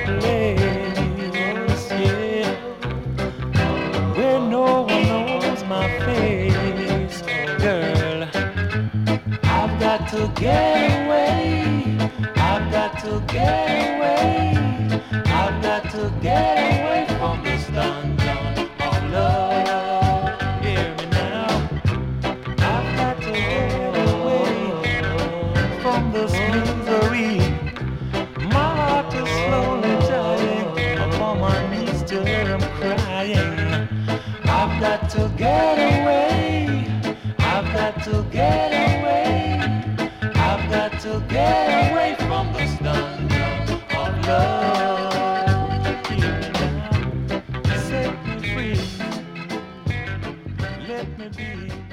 place, yeah, where no one knows my face, girl. I've got to get away. I've got to get away. I've got to get away from this dungeon of love. Hear me now. I've got to get away from this misery. My heart is slowly dying. Upon my knees till I'm crying. I've got to get away. I've got to get away. I've got to get away from this dungeon of love. Hear me now. Set me free. Let me be.